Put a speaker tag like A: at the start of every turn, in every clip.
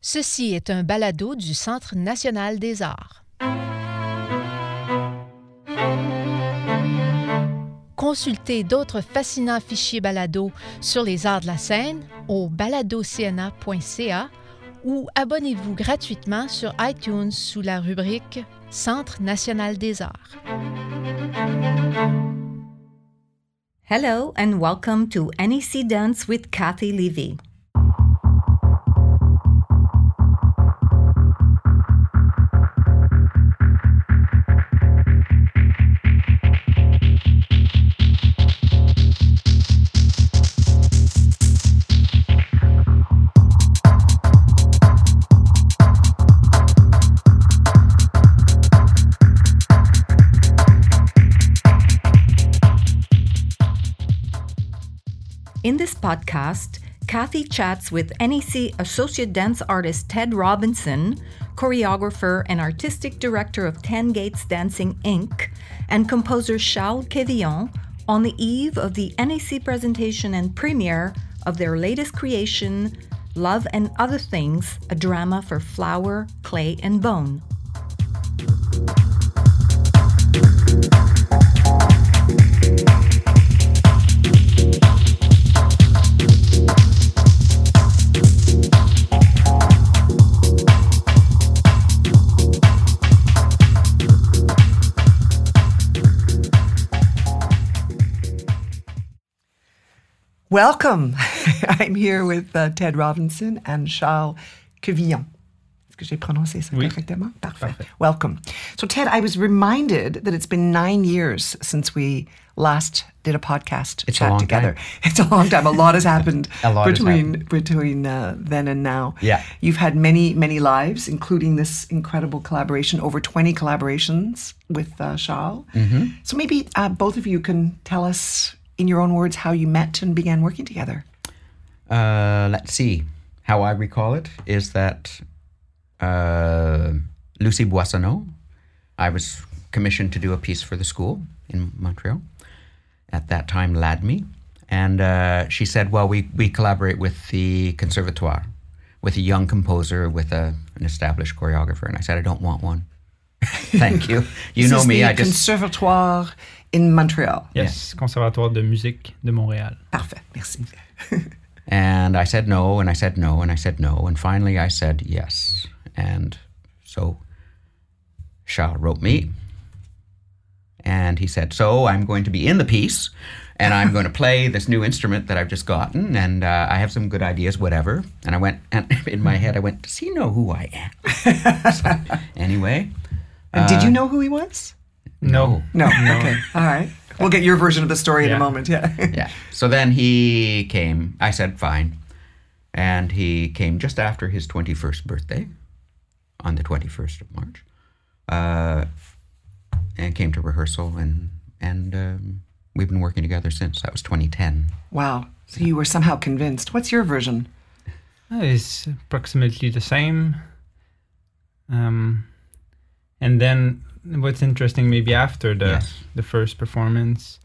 A: Ceci est un balado du Centre national des arts. Consultez d'autres fascinants fichiers balado sur les arts de la scène au baladocna.ca ou abonnez-vous gratuitement sur iTunes sous la rubrique Centre national des arts.
B: Hello and welcome to NEC Dance with Kathy Levy. In this podcast, Kathy chats with NEC Associate Dance Artist Ted Robinson, choreographer and artistic director of 10 Gates Dancing, Inc., and composer Charles Quevillon on the eve of the NEC presentation and premiere of their latest creation, Love and Other Things, a drama for flower, clay, and bone.
C: Welcome. I'm here with Ted Robinson and Charles Quevillon. Est-ce que j'ai prononcé ça correctement? Parfait. Welcome. So Ted, I was reminded that it's been 9 years since we last did a podcast chat together.
D: Time.
C: It's a long time. A lot has happened between then and now.
D: Yeah.
C: You've had many, many lives, including this incredible collaboration, over 20 collaborations with Charles. Mm-hmm. So maybe both of you can tell us in your own words, how you met and began working together.
D: Let's see. How I recall it is that Lucie Boissonneau, I was commissioned to do a piece for the school in Montreal, at that time LADMI, and she said, well, we collaborate with the Conservatoire, with a young composer, with an established choreographer, and I said, I don't want one. Thank you. You know me.
C: I just Conservatoire in Montreal.
E: Yes, Conservatoire de Musique de Montréal.
C: Parfait, merci.
D: And I said no, and I said no, and I said no, and finally I said yes. And so Charles wrote me, and he said, so I'm going to be in the piece, and I'm going to play this new instrument that I've just gotten, and I have some good ideas, whatever. And I went, and in my head I went, does he know who I am? So, anyway.
C: And did you know who he was?
D: No.
C: Okay. All right. We'll get your version of the story in a moment. Yeah.
D: Yeah. So then he came. I said, fine. And he came just after his 21st birthday, on the 21st of March, and came to rehearsal. And we've been working together since. That was 2010.
C: Wow. So you were somehow convinced. What's your version?
E: It's approximately the same. And then what's interesting, maybe after the first performance,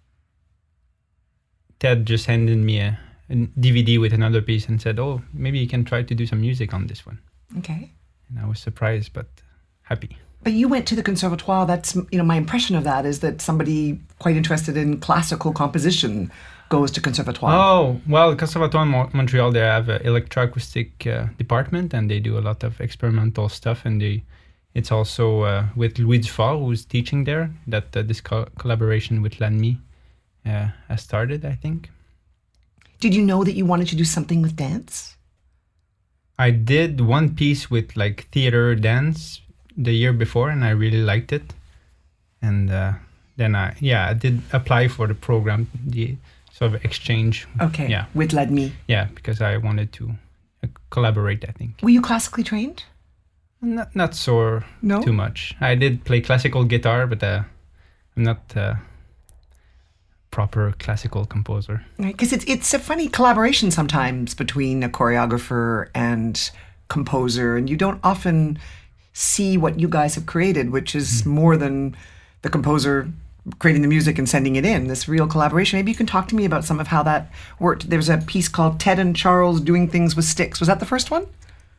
E: Ted just handed me a DVD with another piece and said, oh, maybe you can try to do some music on this one.
C: Okay.
E: And I was surprised, but happy.
C: But you went to the Conservatoire. That's, my impression of that is that somebody quite interested in classical composition goes to Conservatoire.
E: Oh, well, Conservatoire in Montreal, they have an electroacoustic department, and they do a lot of experimental stuff, and it's also with Louis Dufort, who's teaching there, that this collaboration with LADMI has started, I think.
C: Did you know that you wanted to do something with dance?
E: I did one piece with like theater dance the year before, and I really liked it. And then I did apply for the program, the sort of exchange.
C: Okay,
E: yeah.
C: With LADMI.
E: Yeah, because I wanted to collaborate, I think.
C: Were you classically trained?
E: Not so too much. I did play classical guitar, but I'm not a proper classical composer.
C: Right, because it's a funny collaboration sometimes between a choreographer and composer, and you don't often see what you guys have created, which is more than the composer creating the music and sending it in, this real collaboration. Maybe you can talk to me about some of how that worked. There's a piece called Ted and Charles Doing Things with Sticks. Was that the first one?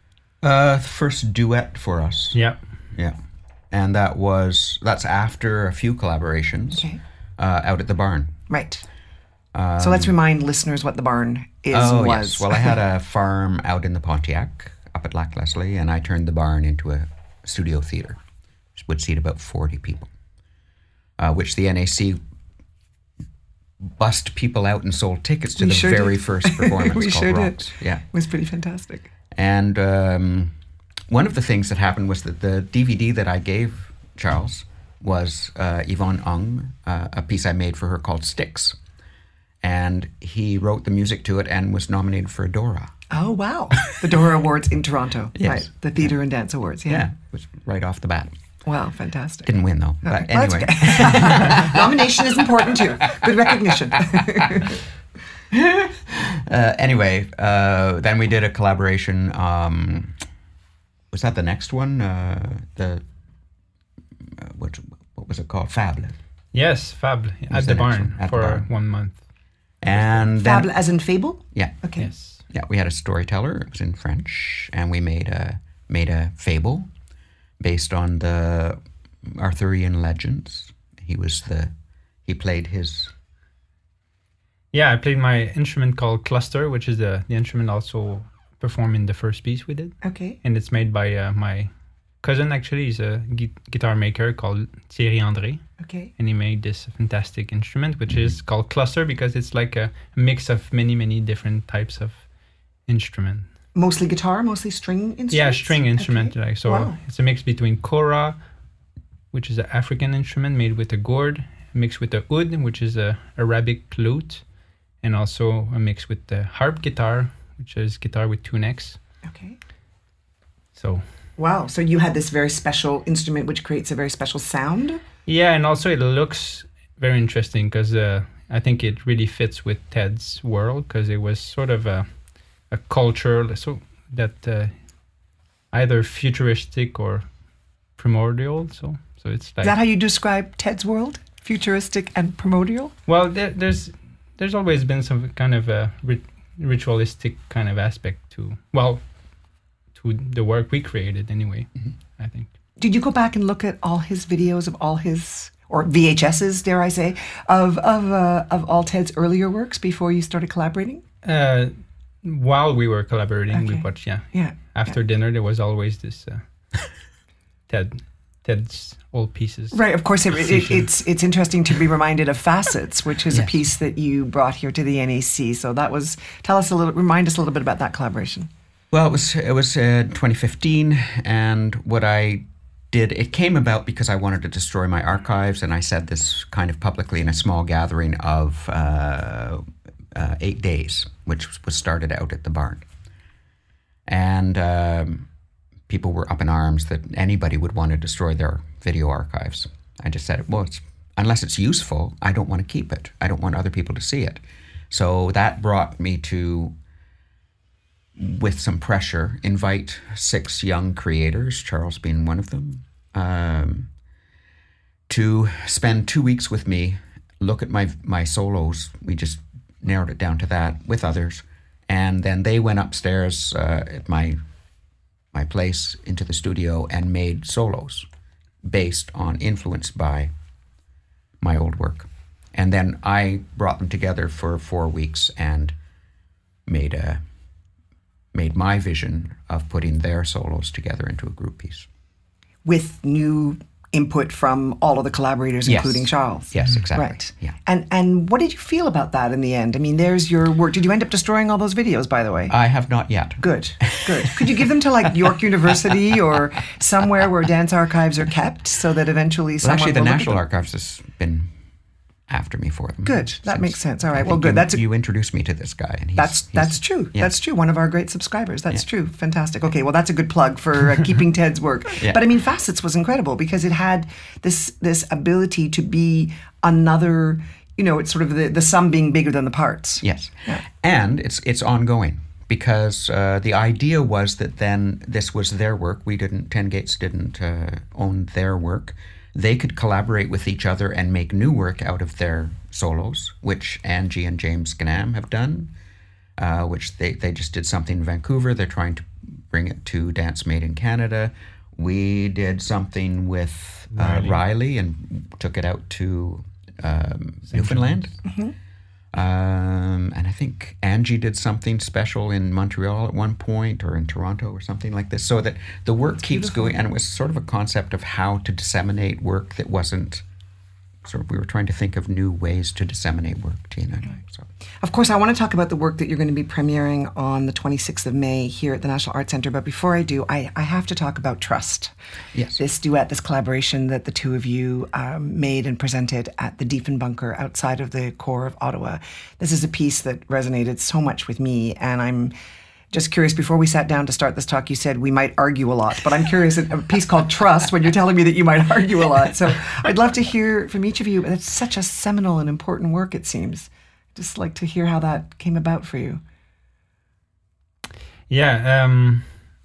D: First duet for us.
E: Yeah.
D: Yeah. And that's after a few collaborations out at the barn.
C: Right. So let's remind listeners what the barn is
D: was.
C: Yes.
D: Well, I had a farm out in the Pontiac up at Lac Leslie, and I turned the barn into a studio theatre, which would seat about 40 people, which the NAC bussed people out and sold tickets to very first performance
C: we
D: called
C: sure
D: Rocks.
C: did.
D: Yeah.
C: It was pretty fantastic.
D: And one of the things that happened was that the DVD that I gave Charles was Yvonne Ung, a piece I made for her called Sticks. And he wrote the music to it and was nominated for a Dora.
C: Oh, wow. The Dora Awards in Toronto.
D: Yes.
C: Right. The Theatre and Dance Awards. Yeah.
D: It was right off the bat.
C: Wow, fantastic.
D: Didn't win, though.
C: Okay.
D: But anyway.
C: Okay. Nomination is important, too. Good recognition.
D: Anyway, then we did a collaboration. Was that the next one? What was it called? Fable.
E: Yes, Fable at the barn for 1 month.
D: And
C: Fable as in fable?
D: Yeah.
C: Okay.
E: Yes.
D: Yeah, we had a storyteller. It was in French, and we made a fable based on the Arthurian legends. He played his.
E: Yeah, I played my instrument called cluster, which is the instrument also performed in the first piece we did.
C: Okay.
E: And it's made by my cousin, actually. He's a guitar maker called Thierry André.
C: Okay.
E: And he made this fantastic instrument, which is called cluster because it's like a mix of many, many different types of instrument.
C: Mostly guitar, mostly string instruments?
E: Yeah, string instrument.
C: Okay.
E: Like, so
C: wow.
E: It's a mix between kora, which is an African instrument made with a gourd, mixed with the oud, which is a Arabic lute, and also a mix with the harp guitar, which is guitar with two necks.
C: Okay.
E: So.
C: Wow. So you had this very special instrument which creates a very special sound?
E: Yeah, and also it looks very interesting because I think it really fits with Ted's world because it was sort of a culture so that either futuristic or primordial. So it's like.
C: Is that how you describe Ted's world? Futuristic and primordial?
E: Well, there's always been some kind of a ritualistic kind of aspect to the work we created anyway, I think.
C: Did you go back and look at all his videos of all his, or VHSs, dare I say, of all Ted's earlier works before you started collaborating?
E: While we were collaborating, we watched,
C: Yeah.
E: After dinner, there was always this Ted's old pieces.
C: Right, of course, it's interesting to be reminded of Facets, which is a piece that you brought here to the NAC. So remind us a little bit about that collaboration.
D: Well, it was 2015, and what I did, it came about because I wanted to destroy my archives, and I said this kind of publicly in a small gathering of 8 days, which was started out at the barn. And people were up in arms that anybody would want to destroy their video archives. I just said, well, unless it's useful, I don't want to keep it. I don't want other people to see it. So that brought me to, with some pressure, invite 6 young creators, Charles being one of them, to spend 2 weeks with me, look at my solos. We just narrowed it down to that with others. And then they went upstairs at my place into the studio and made solos influenced by my old work. And then I brought them together for 4 weeks and made my vision of putting their solos together into a group piece.
C: With new input from all of the collaborators, including Charles.
D: Yes, exactly.
C: Right.
D: Yeah.
C: And what did you feel about that in the end? I mean, there's your work. Did you end up destroying all those videos, by the way?
D: I have not yet.
C: Good. Could you give them to like York University or somewhere where dance archives are kept so that eventually someone
D: Actually, the
C: will
D: National Archives has been after me for them.
C: Good. That makes sense. All right. Well, good.
D: You introduced me to this guy, and
C: that's true.
D: Yeah.
C: That's true. One of our great subscribers. That's true. Fantastic. Okay. Well, that's a good plug for keeping Ted's work.
D: Yeah.
C: But I mean, Facets was incredible because it had this ability to be another. It's sort of the sum being bigger than the parts.
D: Yes.
C: Yeah.
D: And it's ongoing because the idea was that then this was their work. 10 Gates didn't own their work. They could collaborate with each other and make new work out of their solos, which Angie and James Ganam have done, which they just did something in Vancouver. They're trying to bring it to Dance Made in Canada. We did something with Riley and took it out to Newfoundland. Mm-hmm. And I think Angie did something special in Montreal at one point, or in Toronto or something like this, so that the work keeps going. And it was sort of a concept of how to disseminate work that wasn't we were trying to think of new ways to disseminate work, Tina. So.
C: Of course, I want to talk about the work that you're going to be premiering on the 26th of May here at the National Arts Centre. But before I do, I have to talk about Trust.
D: Yes.
C: This duet, this collaboration that the two of you made and presented at the Diefenbunker outside of the core of Ottawa. This is a piece that resonated so much with me, and I'm just curious, before we sat down to start this talk, you said we might argue a lot, but I'm curious, a piece called Trust, when you're telling me that you might argue a lot. So I'd love to hear from each of you. It's such a seminal and important work, it seems. Just like to hear how that came about for you.
E: Yeah, it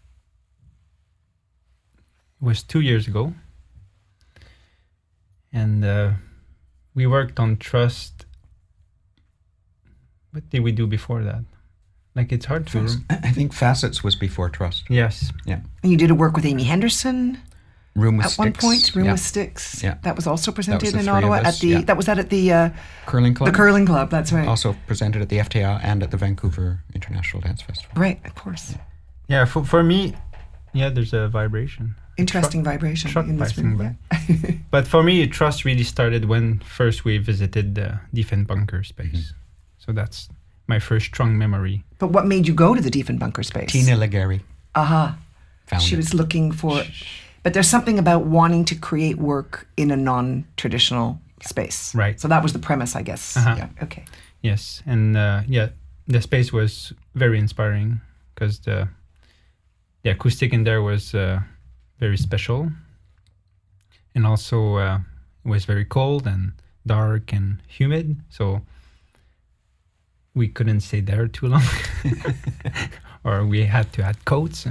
E: was 2 years ago. And we worked on Trust. What did we do before that? Like, it's hard to...
D: I think Facets was before Trust.
E: Yes.
D: Yeah.
C: And you did a work with Amy Henderson.
D: Room with
C: At
D: Sticks.
C: one point, Room with Sticks.
D: Yeah.
C: That was also presented
D: was
C: in
D: the three of
C: Ottawa
D: us,
C: at the...
D: yeah.
C: That was at the...
D: Curling Club.
C: The Curling Club, that's right.
D: Also presented at the FTA and at the Vancouver International Dance Festival.
C: Right, of course.
E: Yeah, for me, there's a vibration.
C: Interesting vibration in this room.
E: Yeah. But for me, Trust really started when first we visited the Diefenbunker space. Mm-hmm. So that's my first strong memory.
C: But what made you go to the Diefenbunker space?
D: Tina Legary.
C: Aha.
D: Found
C: She
D: it.
C: was looking for... But there's something about wanting to create work in a non-traditional space.
E: Right.
C: So that was the premise, I guess.
E: Uh-huh.
C: Yeah. Okay.
E: Yes, and the space was very inspiring because the acoustic in there was very special, and also it was very cold and dark and humid, so we couldn't stay there too long, or we had to add coats.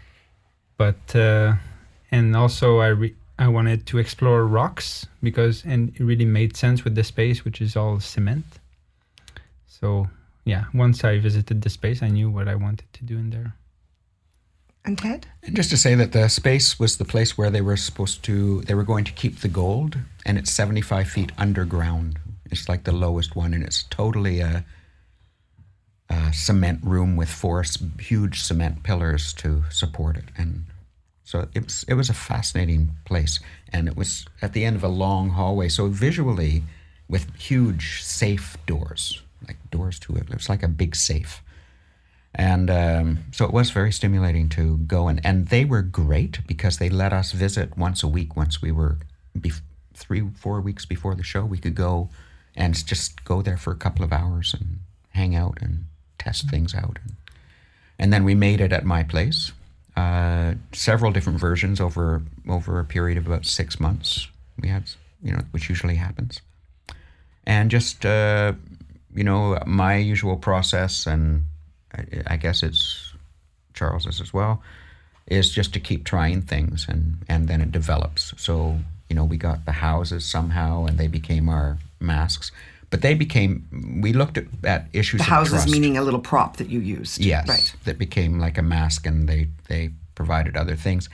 E: And also I wanted to explore rocks and it really made sense with the space, which is all cement. So once I visited the space, I knew what I wanted to do in there.
C: And Ted?
D: And just to say that the space was the place where they were going to keep the gold, and it's 75 feet underground. It's like the lowest one, and it's totally a cement room with 4 huge cement pillars to support it. And so it was a fascinating place, and it was at the end of a long hallway. So visually, with huge safe doors, like doors to it, it was like a big safe. And so it was very stimulating to go. And they were great because they let us visit once a week. Once we were 3-4 weeks before the show, we could go and just go there for a couple of hours and hang out and test things out. And then we made it at my place. Several different versions over a period of about 6 months. We had, which usually happens. And just, my usual process, and I guess it's Charles's as well, is just to keep trying things, and then it develops. So, we got the houses somehow, and they became our masks. But we looked at issues of trust.
C: The houses meaning a little prop that you used.
D: Yes,
C: right.
D: That became like a mask, and they provided other things.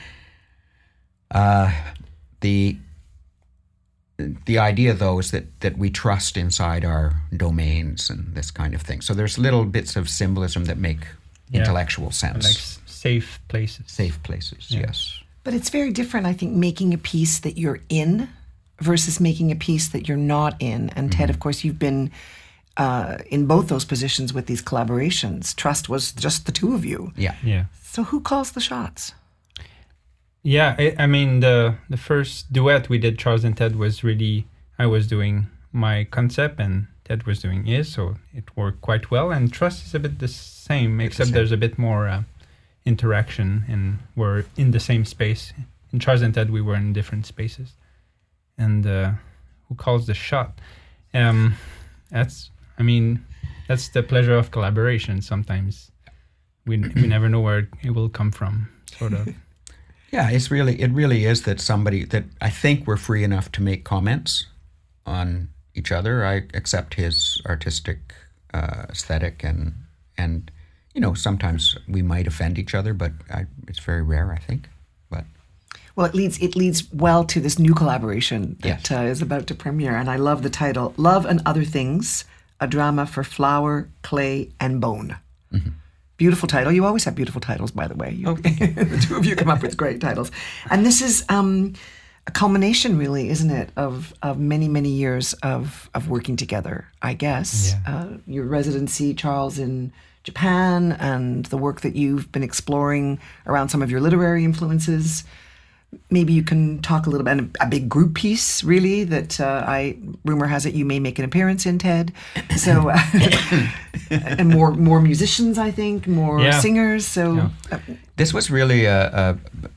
D: The idea, though, is that we trust inside our domains and this kind of thing. So there's little bits of symbolism that make intellectual sense.
E: Like safe places.
D: Safe places, yes.
C: But it's very different, I think, making a piece that you're in versus making a piece that you're not in. And Ted, of course, you've been in both those positions with these collaborations. Trust was just the two of you.
E: Yeah.
C: So who calls the shots?
E: Yeah, I mean, the first duet we did, Charles and Ted, was really, I was doing my concept and Ted was doing his, so it worked quite well. And Trust is a bit the same, except there's a bit more interaction, and we're in the same space. In Charles and Ted, we were in different spaces. And who calls the shot? That's the pleasure of collaboration. Sometimes we never know where it will come from, sort of.
D: Yeah, it really is that somebody that I think we're free enough to make comments on each other. I accept his artistic aesthetic, and sometimes we might offend each other, but it's very rare, I think. But
C: well, it leads well to this new collaboration that is about to premiere, and I love the title, Love and Other Things, a drama for flour, clay, and bone. Mm-hmm. Beautiful title. You always have beautiful titles, by the way. The two of you come up with great titles. And this is a culmination, really, isn't it, of many, many years of working together, I guess. Yeah. Your residency, Charles, in Japan, and the work that you've been exploring around some of your literary influences. Maybe you can talk a little bit, a big group piece, really, that rumor has it you may make an appearance in, Ted. So, and more musicians, I think, more singers. So,
D: this was really a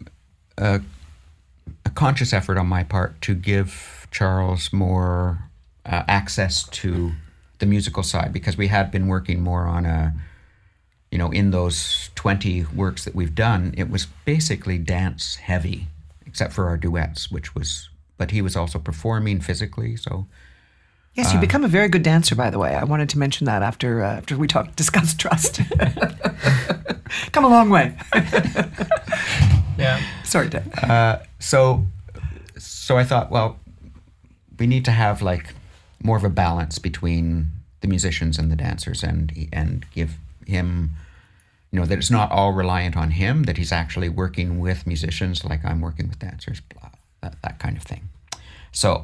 D: conscious effort on my part to give Charles more access to the musical side, because we had been working more on in those 20 works that we've done, it was basically dance heavy, except for our duets, but he was also performing physically, so.
C: Yes, you become a very good dancer, by the way. I wanted to mention that after we discussed trust. Come a long way.
E: Yeah.
C: Sorry, Ted.
D: So I thought, well, we need to have like more of a balance between the musicians and the dancers, and give him, that it's not all reliant on him, that he's actually working with musicians like I'm working with dancers, blah, that kind of thing. So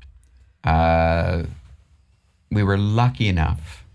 D: we were lucky and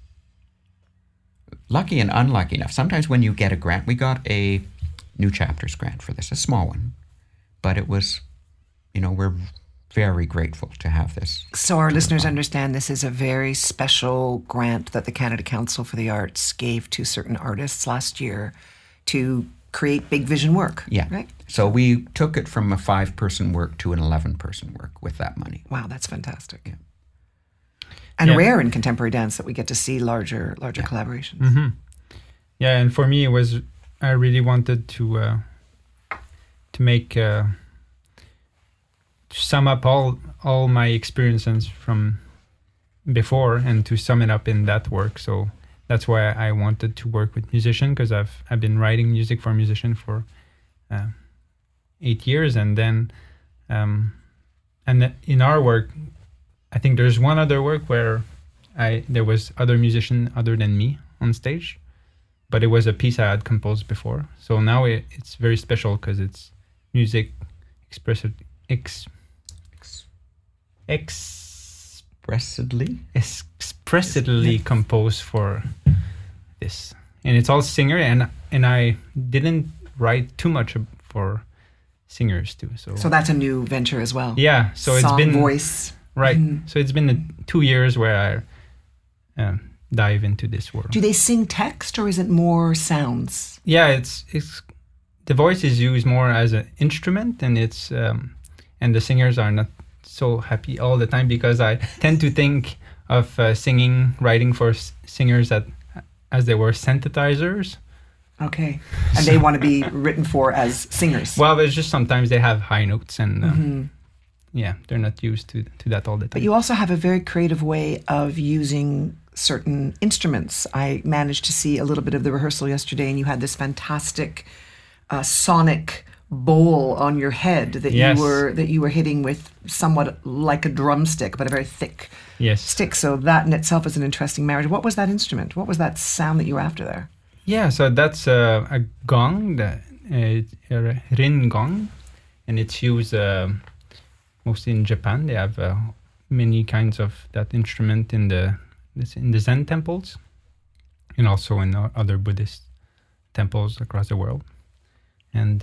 D: unlucky enough. Sometimes when you get a grant, we got a New Chapters grant for this, a small one, but it was, we're very grateful to have this.
C: So our listeners understand this is a very special grant that the Canada Council for the Arts gave to certain artists last year to create big vision work.
D: Yeah.
C: Right?
D: So we took it from a 5-person work to an 11-person work with that money.
C: Wow, that's fantastic. Yeah. And rare in contemporary dance that we get to see larger collaborations.
E: Mm-hmm. Yeah, and for me, I really wanted to make... to sum up all my experiences from before and to sum it up in that work. So that's why I wanted to work with musicians, because I've been writing music for musicians for 8 years, and then in our work, I think there's one other work where there was other musician other than me on stage, but it was a piece I had composed before. So now it's very special because it's music expressively composed for this, and it's all singer, and I didn't write too much for singers too. So
C: that's a new venture as well.
E: Yeah, so it's been
C: voice,
E: right? Mm-hmm. So it's been 2 years where I dive into this world.
C: Do they sing text or is it more sounds?
E: Yeah, it's the voice is used more as an instrument, and it's and the singers are not so happy all the time, because I tend to think of writing for singers as they were synthesizers.
C: Okay. And they want to be written for as singers.
E: Well, it's just sometimes they have high notes, and they're not used to that all the time.
C: But you also have a very creative way of using certain instruments. I managed to see a little bit of the rehearsal yesterday, and you had this fantastic sonic bowl on your head that you were hitting with somewhat like a drumstick, but a very thick stick. So that in itself is an interesting marriage. What was that instrument? What was that sound that you were after there?
E: Yeah, so that's a gong, a rin gong, and it's used mostly in Japan. They have many kinds of that instrument in the Zen temples, and also in other Buddhist temples across the world. And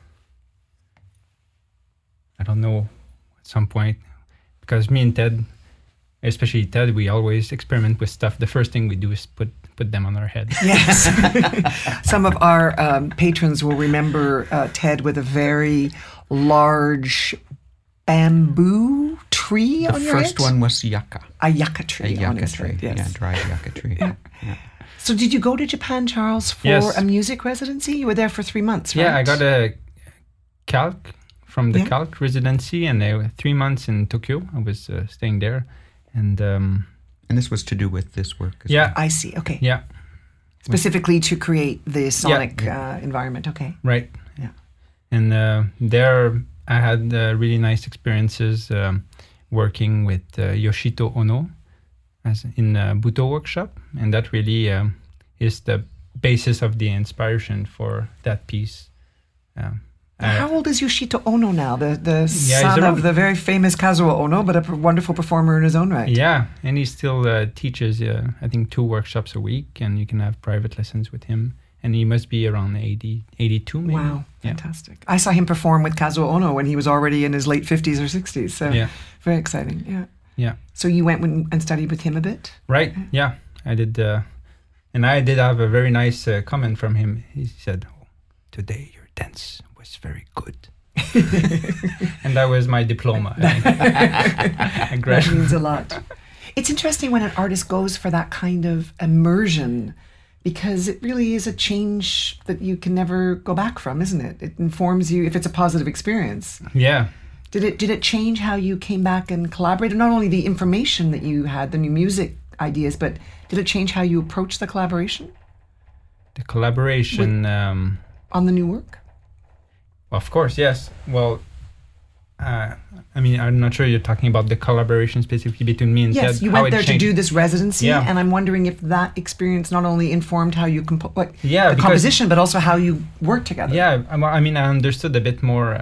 E: I don't know, at some point, because me and Ted, especially Ted, we always experiment with stuff. The first thing we do is put them on our head.
C: Yes. Some of our patrons will remember Ted with a very large bamboo tree on your head.
D: The first one was yucca.
C: A yucca tree on his head, yes.
D: Yeah, dried yucca tree.
C: Yeah. So did you go to Japan, Charles, for a music residency? You were there for 3 months, right?
E: Yeah, I got a calc from the calc residency, and they were 3 months in Tokyo. I was staying there. And
D: this was to do with this work as
C: well.
D: well.
C: I see. Okay.
E: Yeah.
C: Specifically to create the sonic environment. Okay.
E: Right.
C: Yeah.
E: And there I had really nice experiences working with Yoshito Ono in Buto workshop, and that really is the basis of the inspiration for that piece.
C: How old is Yoshito Ono now? The son of the very famous Kazuo Ono, but a wonderful performer in his own right.
E: Yeah, and he still teaches, I think, 2 workshops a week, and you can have private lessons with him. And he must be around 80, 82 maybe.
C: Wow, fantastic. I saw him perform with Kazuo Ono when he was already in his late 50s or 60s. So very exciting,
E: Yeah.
C: So you went and studied with him a bit?
E: Right, yeah. I did. And I did have a very nice comment from him. He said, today your dance was very good. And that was my diploma.
C: That means a lot. It's interesting when an artist goes for that kind of immersion, because it really is a change that you can never go back from, isn't it? It informs you if it's a positive experience.
E: Yeah.
C: Did it change how you came back and collaborated? Not only the information that you had, the new music ideas, but did it change how you approach the collaboration?
E: The collaboration...
C: on the new work?
E: Of course, yes. Well, I mean, I'm not sure you're talking about the collaboration specifically between me and Ted.
C: Yes, you went there to do this residency, and I'm wondering if that experience not only informed how you the composition, but also how you work together.
E: Yeah, I mean, I understood a bit more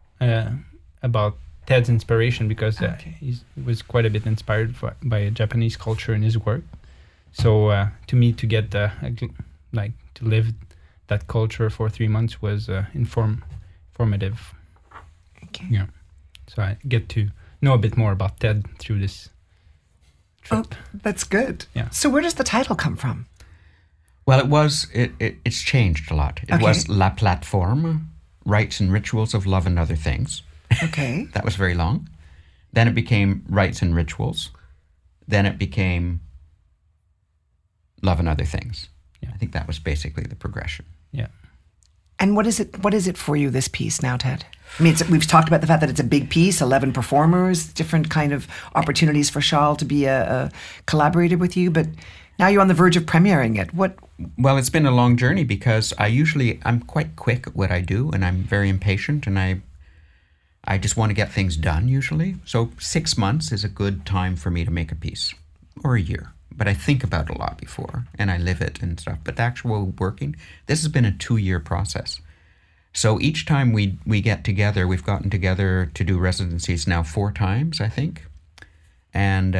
E: about Ted's inspiration, because he was quite a bit inspired by Japanese culture in his work. So to me, to get to live that culture for 3 months was informative.
C: Okay.
E: Yeah. So I get to know a bit more about Ted through this trip.
C: Oh, that's good.
E: Yeah.
C: So where does the title come from?
D: Well, it's changed a lot. It was La Plateforme, Rites and Rituals of Love and Other Things.
C: Okay.
D: That was very long. Then it became Rites and Rituals. Then it became Love and Other Things.
E: Yeah.
D: I think that was basically the progression.
E: Yeah.
C: And what is it for you, this piece now, Ted? I mean, we've talked about the fact that it's a big piece, 11 performers, different kind of opportunities for Charles to be a collaborator with you, but now you're on the verge of premiering it.
D: Well, it's been a long journey, because I'm quite quick at what I do, and I'm very impatient, and I just want to get things done usually. So 6 months is a good time for me to make a piece, or a year. But I think about it a lot before, and I live it and stuff. But the actual working, this has been a 2-year process. So each time we get together, we've gotten together to do residencies now 4 times, I think. And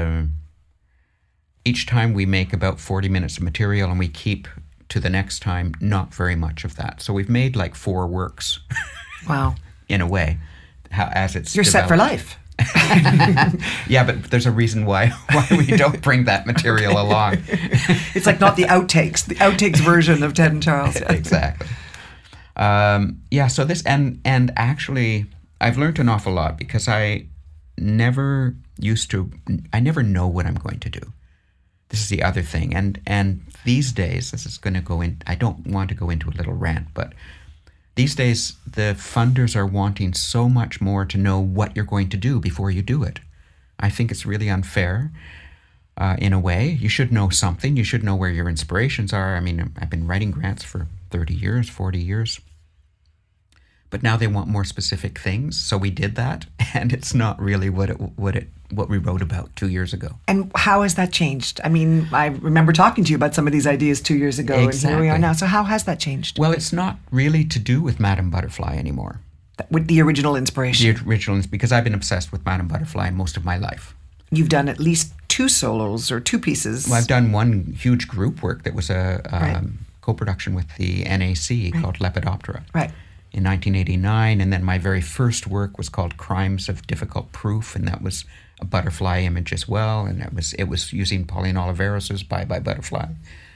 D: each time we make about 40 minutes of material, and we keep to the next time not very much of that. So we've made like 4 works.
C: Wow.
D: In a way, as it's
C: You're
D: developed.
C: Set for life.
D: Yeah, but there's a reason why we don't bring that material along.
C: It's like not the outtakes version of Ted and Charles.
D: Exactly. So this, and actually I've learned an awful lot, because I never know what I'm going to do. This is the other thing. And these days, this is going to go in, I don't want to go into a little rant, but these days, the funders are wanting so much more to know what you're going to do before you do it. I think it's really unfair in a way. You should know something. You should know where your inspirations are. I mean, I've been writing grants for 30 years, 40 years. But now they want more specific things. So we did that, and it's not really what we wrote about 2 years ago.
C: And how has that changed? I mean, I remember talking to you about some of these ideas 2 years ago,
D: Exactly.
C: And here we are now. So how has that changed?
D: Well, it's not really to do with Madame Butterfly anymore.
C: With the original inspiration?
D: The original, because I've been obsessed with Madame Butterfly most of my life.
C: You've done at least 2 solos or 2 pieces.
D: Well, I've done one huge group work that was a co-production with the NAC called Lepidoptera.
C: Right.
D: In 1989, and then my very first work was called Crimes of Difficult Proof, and that was a butterfly image as well, and it was using Pauline Oliveros' Bye Bye Butterfly.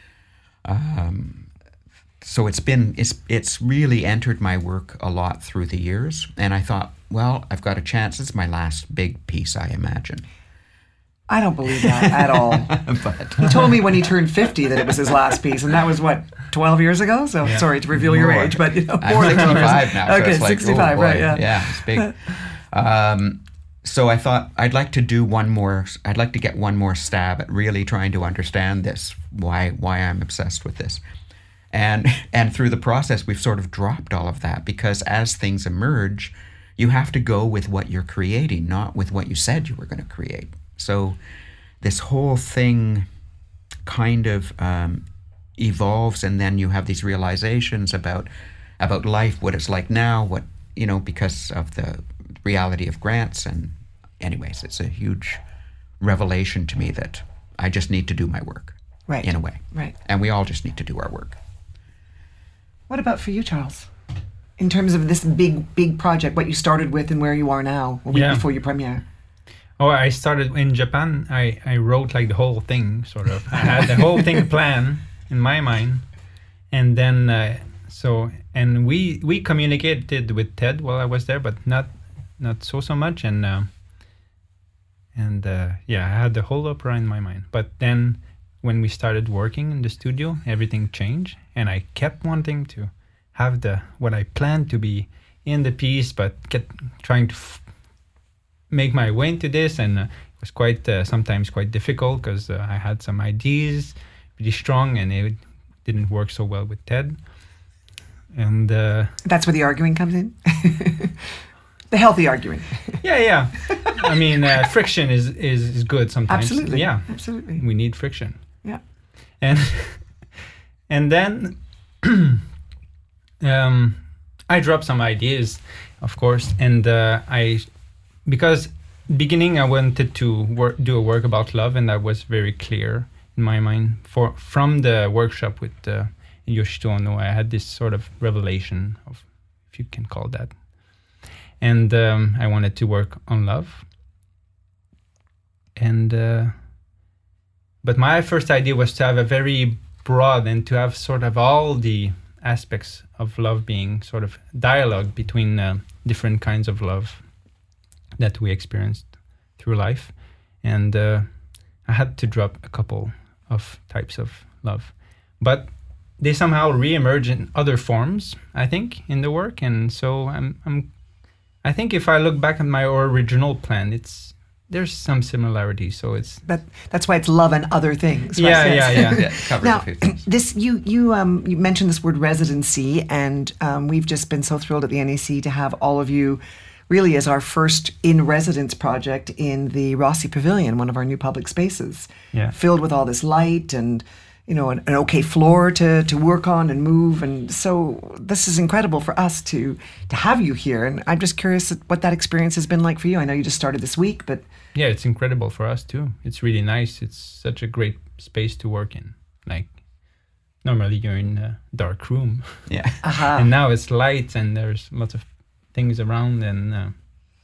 D: So it's really entered my work a lot through the years, and I thought, well, I've got a chance. It's my last big piece, I imagine.
C: I don't believe that at all.
D: But
C: he told me when he turned 50 that it was his last piece, and that was, 12 years ago? So, sorry to reveal your age, but, more
D: I'm
C: than 12 years.
D: 65 now, so
C: okay,
D: it's like,
C: 65,
D: oh boy,
C: right, yeah.
D: Yeah, it's big. so I thought I'd like to get one more stab at really trying to understand this, why I'm obsessed with this. And through the process, we've sort of dropped all of that, because as things emerge, you have to go with what you're creating, not with what you said you were going to create. So this whole thing kind of evolves, and then you have these realizations about life, what it's like now, what, because of the reality of grants. And anyways, it's a huge revelation to me that I just need to do my work,
C: right,
D: in a way.
C: Right.
D: And we all just need to do our work.
C: What about for you, Charles? In terms of this big project, what you started with and where you are now, a week before your premiere?
E: Oh, I started in Japan. I wrote like the whole thing, sort of. I had the whole thing planned in my mind. And then, we communicated with Ted while I was there, but not so much. And I had the whole opera in my mind. But then when we started working in the studio, everything changed. And I kept wanting to have what I planned to be in the piece, but trying to make my way into this. And it was quite sometimes quite difficult, because I had some ideas really strong, and it didn't work so well with Ted. And
C: that's where the arguing comes in. The healthy arguing.
E: Yeah. I mean, friction is good sometimes.
C: Absolutely.
E: Yeah,
C: absolutely.
E: We need friction.
C: Yeah.
E: And then I dropped some ideas, of course, and because beginning I wanted to do a work about love, and that was very clear in my mind. From the workshop with Yoshito Ono, I had this sort of revelation, of, if you can call that, and I wanted to work on love. And but my first idea was to have a very broad, and to have sort of all the aspects of love being sort of dialogue between different kinds of love that we experienced through life. And I had to drop a couple of types of love, but they somehow re-emerge in other forms, I think, in the work. And so I think if I look back at my original plan, there's some similarities. So it's
C: that's why it's love and other things. Right?
E: Yeah.
C: Now, you mentioned this word residency, and we've just been so thrilled at the NAC to have all of you, really as our first in-residence project in the Rossi Pavilion, one of our new public spaces, filled with all this light and an okay floor to work on and move. And so this is incredible for us to have you here. And I'm just curious what that experience has been like for you. I know you just started this week, but...
E: Yeah, it's incredible for us too. It's really nice. It's such a great space to work in. Like, normally you're in a dark room.
D: Yeah.
E: And now it's light, and there's lots of things around, and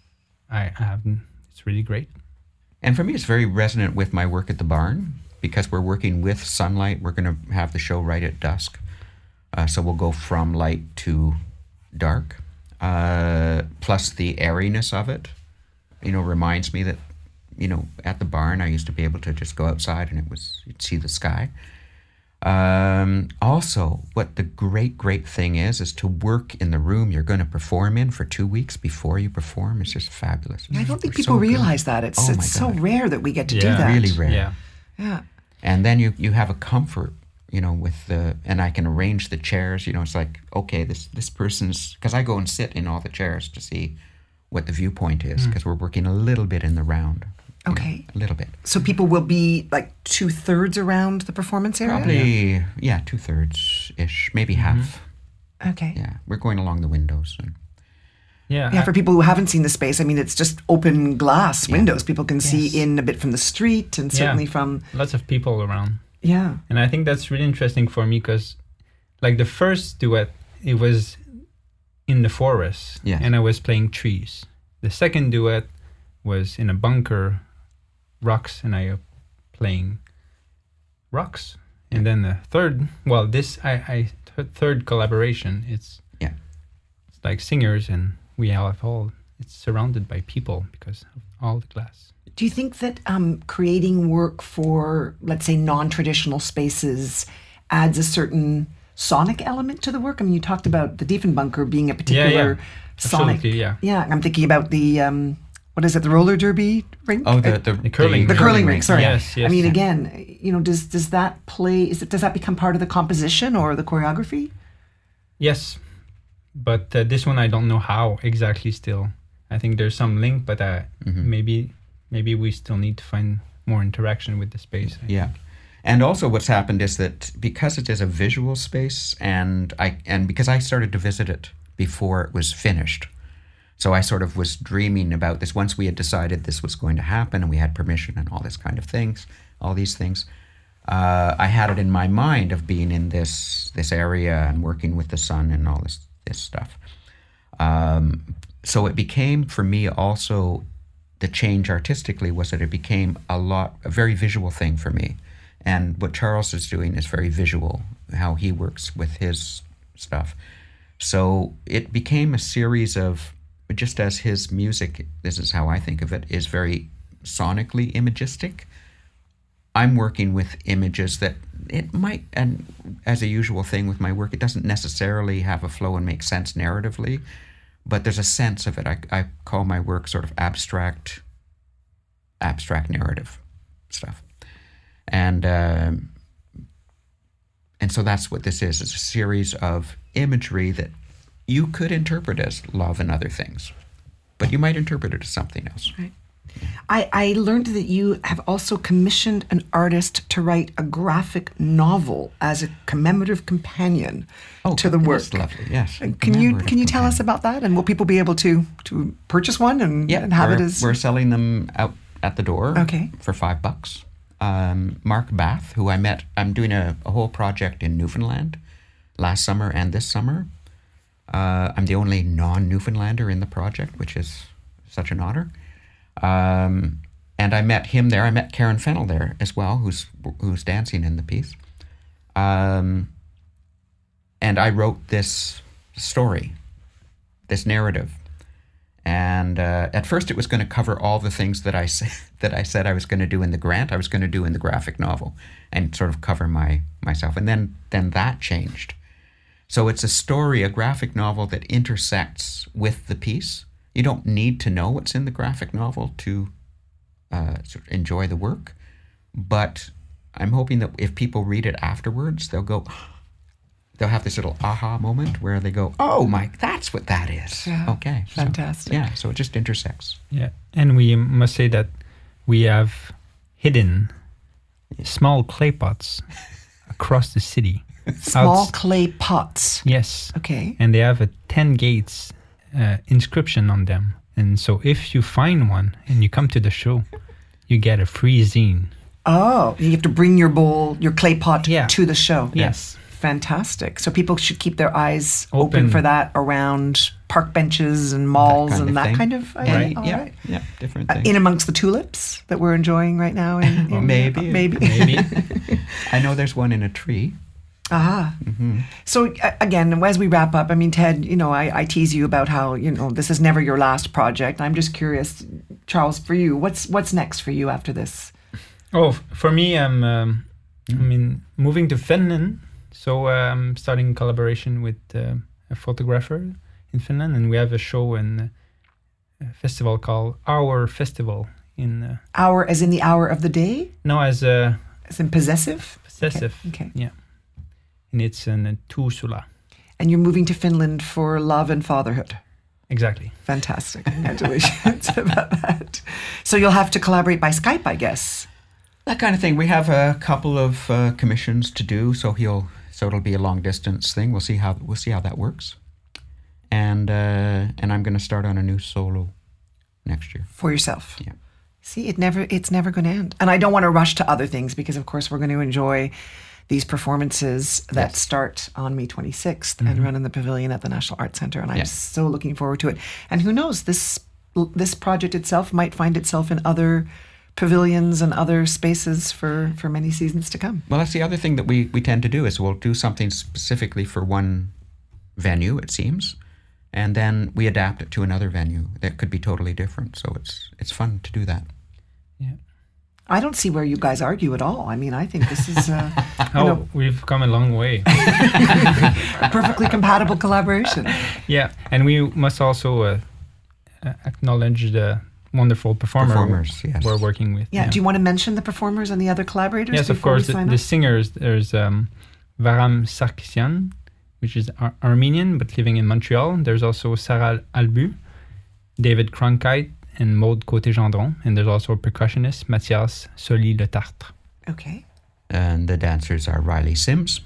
E: it's really great.
D: And for me, it's very resonant with my work at the barn, because we're working with sunlight. We're going to have the show right at dusk. So we'll go from light to dark. Plus the airiness of it, reminds me that, at the barn, I used to be able to just go outside and you'd see the sky. Also, what the great thing is to work in the room you're going to perform in for 2 weeks before you perform. It's just fabulous.
C: I don't think people realize that. It's so rare that we get to do that.
D: Really rare.
C: Yeah.
D: And then you have a comfort, with and I can arrange the chairs. It's like, okay, this person's, because I go and sit in all the chairs to see what the viewpoint is, because we're working a little bit in the round.
C: Okay.
D: A little bit.
C: So people will be like 2/3 around the performance area?
D: Probably, 2/3-ish, maybe half.
C: Okay.
D: Yeah, we're going along the windows. And
C: Yeah, for people who haven't seen the space, I mean, it's just open glass windows. People can see in a bit from the street, and certainly from...
E: Lots of people around.
C: Yeah.
E: And I think that's really interesting for me, because like the first duet, it was in the forest, and I was playing trees. The second duet was in a bunker, rocks, and I playing rocks. And then the third, third collaboration, it's like singers, and we have it's surrounded by people because of all the glass.
C: Do you think that creating work for, let's say, non-traditional spaces adds a certain sonic element to the work? I mean, you talked about the Diefenbunker being a particular sonic...
E: Absolutely, yeah.
C: Yeah, I'm thinking about the... what is it? The roller derby rink?
D: Oh, the
E: curling.
C: The curling rink. Sorry.
E: Yes.
C: I mean, again, does that play? Does that become part of the composition or the choreography?
E: Yes, but this one I don't know how exactly. Still, I think there's some link, but maybe we still need to find more interaction with the space.
D: Yeah. And also what's happened is that because it is a visual space and because I started to visit it before it was finished, so I sort of was dreaming about this once we had decided this was going to happen and we had permission and all this kind of things, all these things. I had it in my mind of being in this area and working with the sun and all this stuff. So it became for me also, the change artistically was that it became a very visual thing for me. And what Charles is doing is very visual, how he works with his stuff. So it became a series of, just as his music, this is how I think of it, is very sonically imagistic. I'm working with images that it might, and as a usual thing with my work, it doesn't necessarily have a flow and make sense narratively, but there's a sense of it. I call my work sort of abstract narrative stuff. And so that's what this is. It's a series of imagery that you could interpret as love and other things, but you might interpret it as something else.
C: Right. I learned that you have also commissioned an artist to write a graphic novel as a commemorative companion to the work.
D: That's lovely. Yes.
C: Can you tell us about that? And will people be able to purchase one and have it as?
D: We're selling them out at the door.
C: Okay.
D: For $5. Mark Bath, who I met, I'm doing a whole project in Newfoundland last summer and this summer. I'm the only non-Newfoundlander in the project, which is such an honor. And I met him there. I met Karen Fennell there as well, who's dancing in the piece. And I wrote this story, this narrative. And at first it was going to cover all the things that I said I was going to do in the grant, I was going to do in the graphic novel and sort of cover myself. And then that changed. So it's a story, a graphic novel that intersects with the piece. You don't need to know what's in the graphic novel to sort of enjoy the work. But I'm hoping that if people read it afterwards, they'll have this little aha moment where they go, oh, Mike, that's what that is.
C: Yeah.
D: Okay.
C: Fantastic.
D: So it just intersects.
E: Yeah. And we must say that we have hidden small clay pots across the city.
C: Small clay pots.
E: Yes.
C: Okay.
E: And they have a 10 gates inscription on them. And so if you find one and you come to the show, you get a free zine.
C: Oh, you have to bring your bowl, your clay pot to the show.
E: Yes.
C: Fantastic. So people should keep their eyes open for that around park benches and malls and that kind of
D: right.
C: All
D: Yeah.
C: right.
D: Yeah, different things.
C: In amongst the tulips that we're enjoying right now.
D: Maybe.
E: Maybe.
D: I know there's one in a tree.
C: Aha. Mm-hmm. So again, as we wrap up, I mean, Ted, I tease you about how, this is never your last project. I'm just curious, Charles, for you, what's next for you after this?
E: Oh, for me, I'm moving to Finland. So I'm starting collaboration with a photographer in Finland, and we have a show and a festival called Hour Festival.
C: Hour as in the hour of the day?
E: No, as
C: in possessive?
E: Possessive.
C: Okay.
E: Yeah. And it's in Tuusula.
C: And you're moving to Finland for love and fatherhood.
E: Exactly.
C: Fantastic. Congratulations about that. So you'll have to collaborate by Skype, I guess.
D: That kind of thing. We have a couple of commissions to do, so it'll be a long distance thing. We'll see how that works. And I'm going to start on a new solo next year.
C: For yourself.
D: Yeah.
C: See, it's never going to end. And I don't want to rush to other things because, of course, we're going to enjoy these performances that start on May 26th and run in the pavilion at the National Arts Centre. And I'm so looking forward to it. And who knows, this project itself might find itself in other pavilions and other spaces for many seasons to come.
D: Well, that's the other thing that we tend to do is we'll do something specifically for one venue, it seems, and then we adapt it to another venue that could be totally different. So it's fun to do that.
E: Yeah.
C: I don't see where you guys argue at all. I mean, I think this is
E: we've come a long way.
C: A perfectly compatible collaboration.
E: Yeah, and we must also acknowledge the wonderful performers
D: yes.
E: we're working with.
C: Yeah. Do you want to mention the performers and the other collaborators?
E: Yes, of course. The singers, there's Varam Sarkisian, which is Armenian but living in Montreal. There's also Sarah Albu, David Cronkite, and Maude Côté-Gendron. And there's also a percussionist, Mathias Soli-Le-Tartre.
C: Okay.
D: And the dancers are Riley Sims,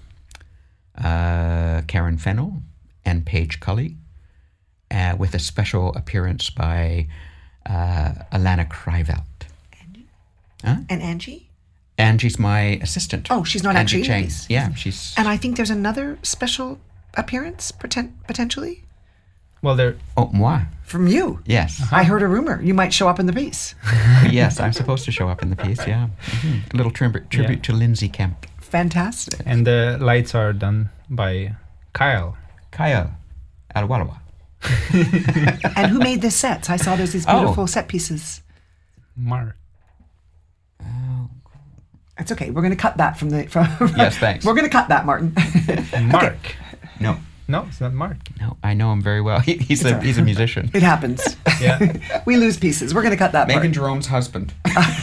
D: Karen Fennell, and Paige Cully, with a special appearance by Alana Krivelt.
C: Angie?
D: Huh?
C: And Angie?
D: Angie's my assistant.
C: Oh, she's not
D: Angie
C: actually
D: Chang.
C: in this.
D: Yeah, she's...
C: And I think there's another special appearance, potentially?
E: Well, they're...
D: Oh, moi.
C: From you?
D: Yes.
C: I heard a rumor. You might show up in the piece.
D: Yes, I'm supposed to show up in the piece, yeah. Mm-hmm. A little tribute to Lindsay Kemp.
C: Fantastic.
E: And the lights are done by Kyle
D: Alwalwa.
C: And who made the sets? I saw there's these beautiful set pieces.
E: Mark.
C: It's okay. We're going to cut that from
D: Yes, thanks.
C: We're going to cut that, Martin.
E: Mark.
C: Okay.
D: No.
E: No, it's not Mark.
D: No, I know him very well. He's a musician.
C: It happens.
E: Yeah.
C: We lose pieces. We're going to cut that
D: Megan
C: part.
D: Jerome's husband.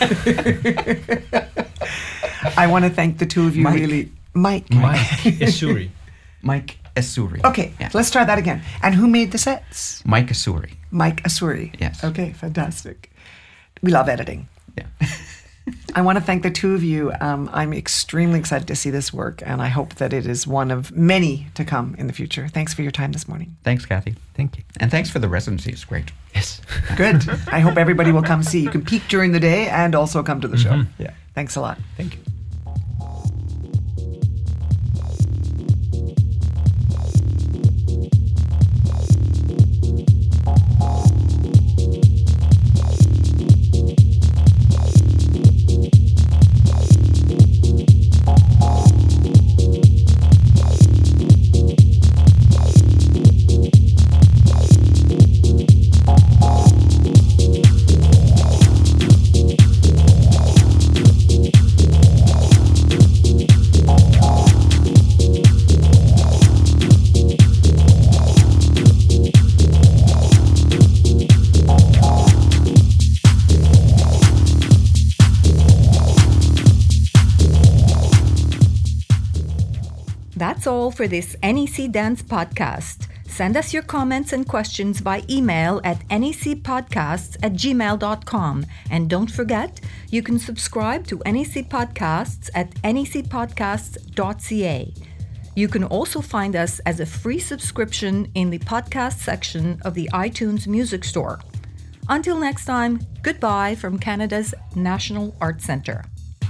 C: I want to thank the two of you
D: Mike.
C: really. Mike
E: Isuri.
D: Mike Asuri.
C: Okay,
D: Yes.
C: let's try that again. And who made the sets?
D: Mike Asuri.
C: Mike Asuri.
D: Yes.
C: Okay, fantastic. We love editing.
D: Yeah.
C: I want to thank the two of you. I'm extremely excited to see this work, and I hope that it is one of many to come in the future. Thanks for your time this morning.
D: Thanks, Kathy.
E: Thank you.
D: And thanks for the residency. It's great.
E: Yes.
C: Good. I hope everybody will come see. You can peek during the day and also come to the show.
D: Yeah.
C: Thanks a lot.
E: Thank you.
B: That's all for this NEC Dance podcast. Send us your comments and questions by email at necpodcasts@gmail.com. And don't forget, you can subscribe to NEC Podcasts at necpodcasts.ca. You can also find us as a free subscription in the podcast section of the iTunes Music Store. Until next time, goodbye from Canada's National Arts Centre.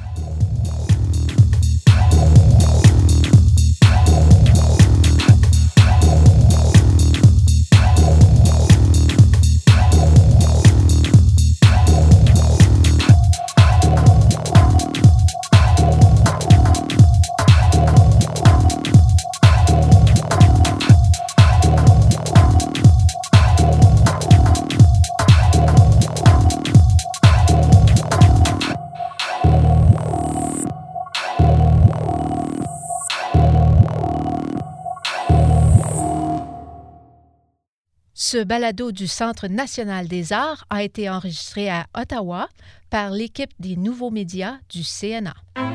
A: Ce balado du Centre national des arts a été enregistré à Ottawa par l'équipe des nouveaux médias du CNA.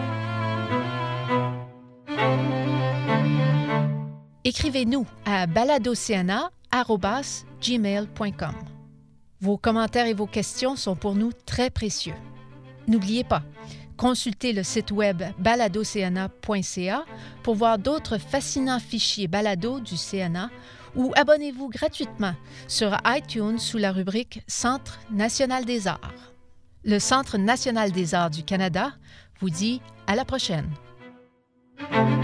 A: Écrivez-nous à baladocna@gmail.com. Vos commentaires et vos questions sont pour nous très précieux. N'oubliez pas, consultez le site web baladocna.ca pour voir d'autres fascinants fichiers balado du CNA ou abonnez-vous gratuitement sur iTunes sous la rubrique Centre national des arts. Le Centre national des arts du Canada vous dit à la prochaine.